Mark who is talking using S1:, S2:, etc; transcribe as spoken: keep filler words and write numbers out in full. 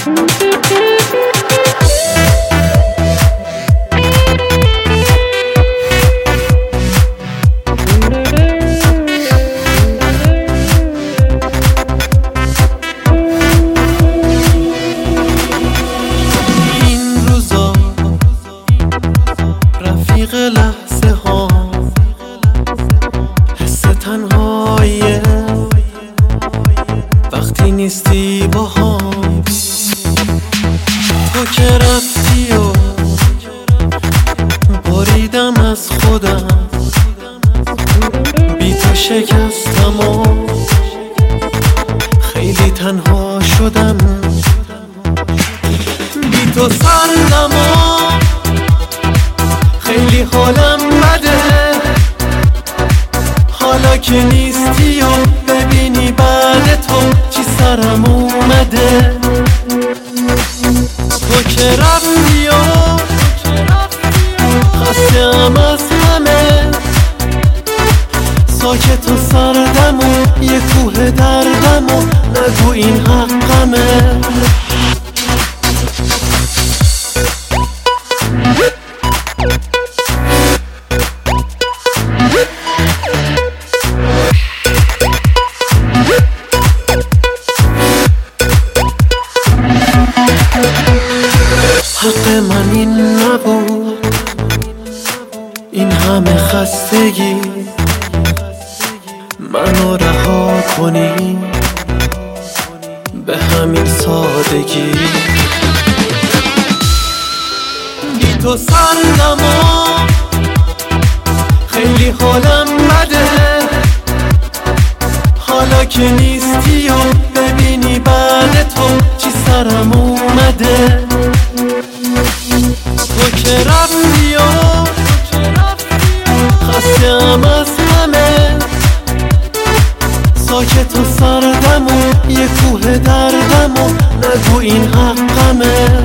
S1: لحظه ها حس تنهاییه وقتی نیستی با هم. تو که رفتی و بریدم از خودم، بی تو شکستم و خیلی تنها شدم. بی تو سردم و خیلی حالم بده، حالا که نیستی و ببینی بعد تو چی سرم اومده. تو که رفتی و خستم از همه، ساکت و سردم و یه کوه دردم و نگو این حقمه. حق من این نبود، این همه خستگی منو رها کنی به همین سادگی. بی تو سردم و خیلی حالم بده، حالا که نیستی و ببینی بعد تو چی سرم اومده. تو که رفتی و خستم از همه، ساکت و سردم و یه کوه دردم و نگو این حقمه.